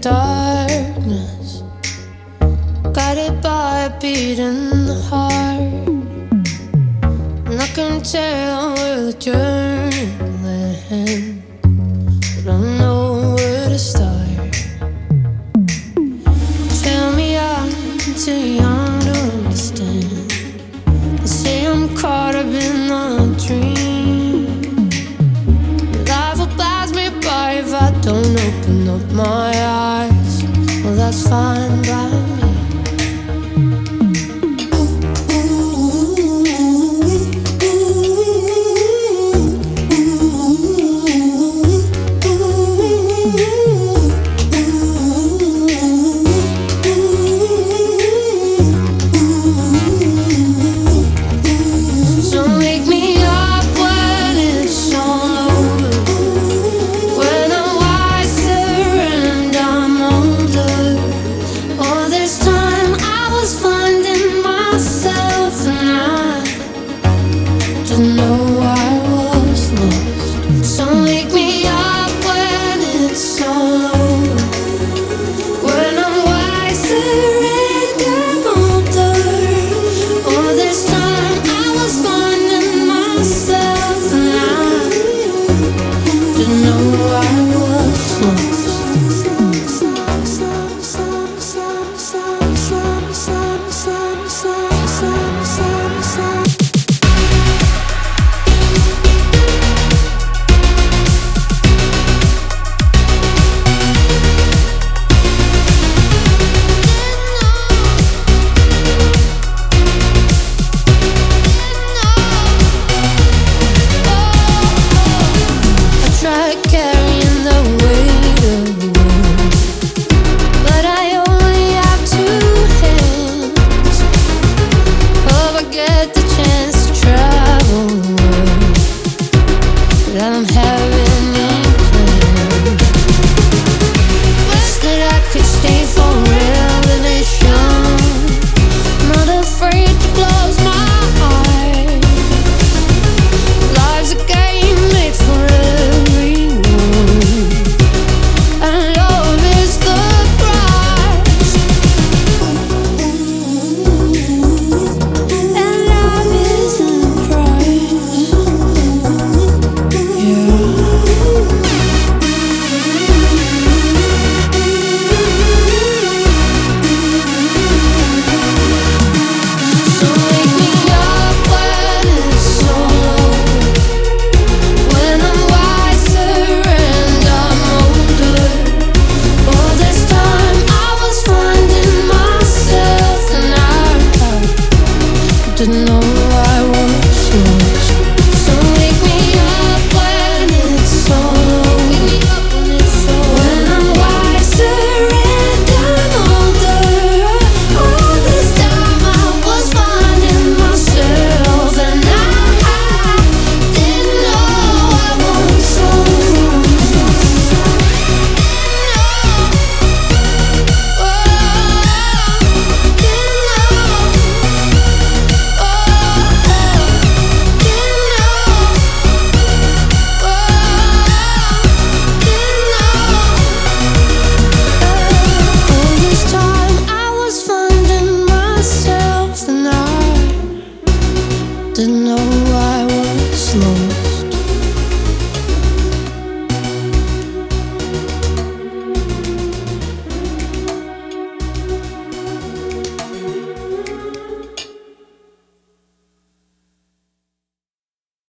darkness, guided by a beating heart. And I can tell where the journey will end, but I don't know where to start. Tell me I'm too young to understand. They say I'm caught up in a dream. Life will pass me by if I don't open up my eyes. Well, that's fine by me. Know